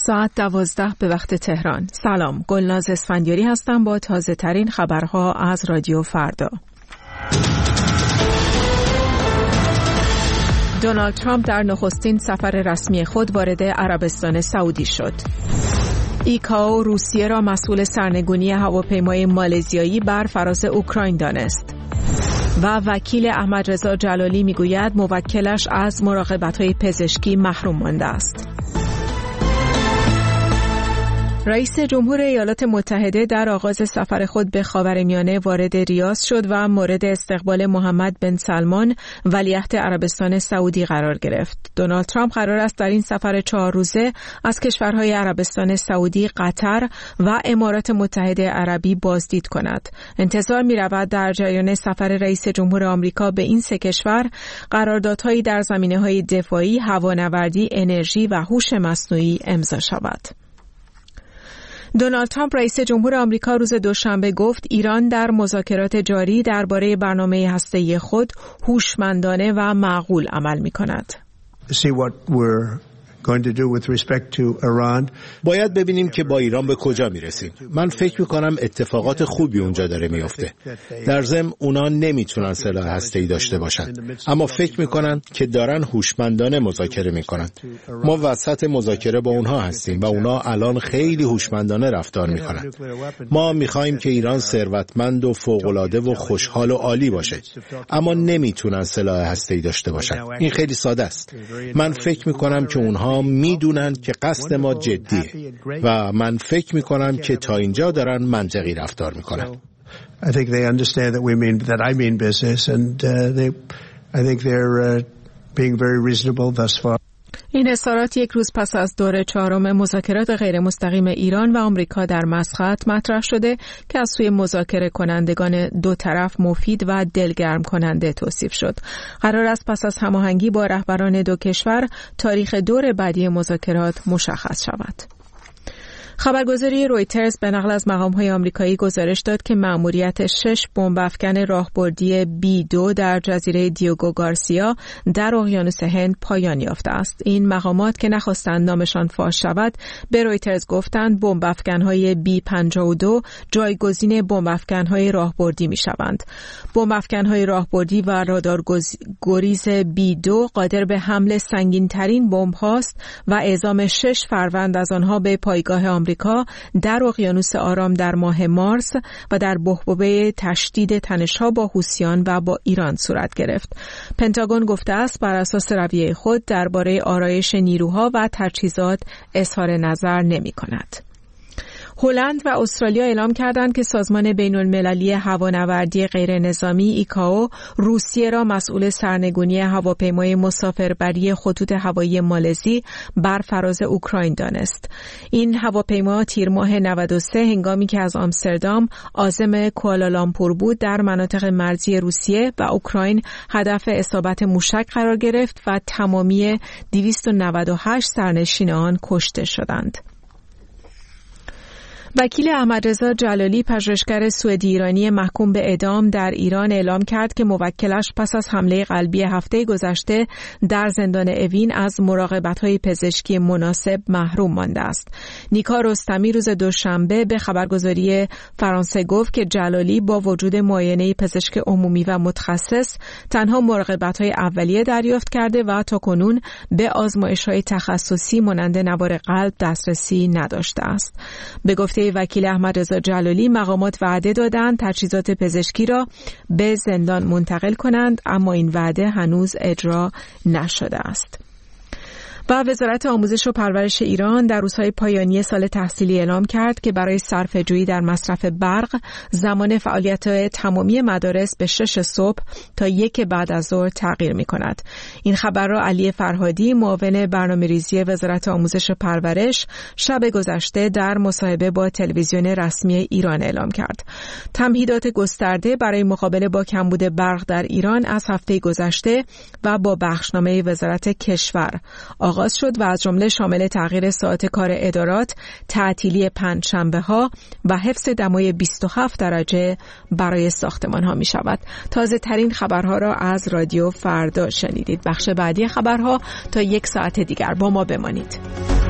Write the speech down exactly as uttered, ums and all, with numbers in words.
ساعت دوازده به وقت تهران. سلام، گلناز اسفندیاری هستم با تازه ترین خبرها از رادیو فردا. دونالد ترامپ در نخستین سفر رسمی خود وارد عربستان سعودی شد. ایکائو روسیه را مسئول سرنگونی هواپیمای مالزیایی بر فراز اوکراین دانست. و وکیل احمدرضا جلالی میگوید موکلش از مراقبت‌های پزشکی محروم مانده است. رئیس جمهور ایالات متحده در آغاز سفر خود به خاورمیانه وارد ریاض شد و مورد استقبال محمد بن سلمان ولیعهد عربستان سعودی قرار گرفت. دونالد ترامپ قرار است در این سفر چهار روزه از کشورهای عربستان سعودی، قطر و امارات متحده عربی بازدید کند. انتظار می‌رود در جریان سفر رئیس جمهور آمریکا به این سه کشور قراردادهایی در زمینه‌های دفاعی، هوانوردی، انرژی و هوش مصنوعی امضا شود. دونالد ترامپ رئیس جمهور آمریکا روز دوشنبه گفت ایران در مذاکرات جاری درباره برنامه هسته‌ای خود هوشمندانه و معقول عمل می‌کند. باید ببینیم که با ایران به کجا میرسیم. من فکر میکنم اتفاقات خوبی اونجا داره میفته. در ضمن اونا نمیتونن سلاح هسته‌ای داشته باشن، اما فکر میکنن که دارن هوشمندانه مذاکره میکنن. ما وسط مذاکره با اونها هستیم و اونا الان خیلی هوشمندانه رفتار میکنن. ما میخوایم که ایران ثروتمند و فوق‌العاده و خوشحال و عالی باشه، اما نمیتونن سلاح هسته‌ای داشته باشن. این خیلی ساده است. من فکر میکنم که اونها میدونن که قصد ما جدیه و من فکر میکنم که تا اینجا دارن منطقی رفتار میکنن. I think they understand that we mean that I mean business and uh, they I think they're uh, being very reasonable thus far. این اظهارات یک روز پس از دور چهارم مذاکرات غیر مستقیم ایران و آمریکا در مسقط مطرح شده که از سوی مذاکره کنندگان دو طرف مفید و دلگرم کننده توصیف شد. قرار است پس از هماهنگی با رهبران دو کشور تاریخ دور بعدی مذاکرات مشخص شود. خبرگزاری رویترز به نقل از مقام‌های آمریکایی گزارش داد که مأموریت شش بمب افکن راهبردی بی دو در جزیره دیوگو گارسیا در اقیانوس هند پایان یافته است. این مقامات که نخواستند نامشان فاش شود به رویترز گفتند بمب افکن‌های بی پنجاه و دو جایگزین بمب افکن‌های راهبردی می‌شوند. بمب افکن‌های راهبردی و رادار گریز بی دو قادر به حمل سنگین‌ترین بمب‌هاست و اعزام شش فروند از آنها به پایگاه آمریکا در اقیانوس آرام در ماه مارس و در بحبوحه تشدید تنش‌ها با حوثیان و با ایران صورت گرفت. پنتاگون گفته است بر اساس رویه خود درباره آرایش نیروها و تجهیزات اظهار نظر نمی‌کند. هلند و استرالیا اعلام کردند که سازمان بین‌المللی هوانوردی غیر نظامی ایکائو روسیه را مسئول سرنگونی هواپیمای مسافربری خطوط هوایی مالزی بر فراز اوکراین دانست. این هواپیما تیر ماه نود و سه هنگامی که از آمستردام عازم کوالالامپور بود در مناطق مرزی روسیه و اوکراین هدف اصابت موشک قرار گرفت و تمامی دویست و نود و هشت سرنشین آن کشته شدند. وکیل احمدرضا جلالی پژوهشگر سوئدی ایرانی محکوم به اعدام در ایران اعلام کرد که موکلش پس از حمله قلبی هفته گذشته در زندان اوین از مراقبت‌های پزشکی مناسب محروم مانده است. نیکا رستمی روز دوشنبه به خبرگزاری فرانسه گفت که جلالی با وجود معاینه پزشک عمومی و متخصص تنها مراقبت‌های اولیه دریافت کرده و تاکنون به آزمایش‌های تخصصی مانند نوار قلب دسترسی نداشته است. به گفته وکیل احمدرضا جلالی مقامات وعده دادند تجهیزات پزشکی را به زندان منتقل کنند، اما این وعده هنوز اجرا نشده است. و وزارت آموزش و پرورش ایران در روزهای پایانی سال تحصیلی اعلام کرد که برای صرفه‌جویی در مصرف برق زمان فعالیت تمامی مدارس به شش صبح تا یک بعد از ظهر تغییر می‌کند. این خبر را علی فرهادی معاون برنامه‌ریزی وزارت آموزش و پرورش شب گذشته در مصاحبه با تلویزیون رسمی ایران اعلام کرد. تمهیدات گسترده برای مقابله با کمبود برق در ایران از هفته گذشته و با بخشنامه وزارت کشور آغاز شد و از جمله شامل تغییر ساعت کار ادارات، تعطیلی پنجشنبه‌ها و حفظ دمای بیست و هفت درجه برای ساختمان‌ها می شود. تازه ترین خبرها را از رادیو فردا شنیدید. بخش بعدی خبرها تا یک ساعت دیگر با ما بمانید.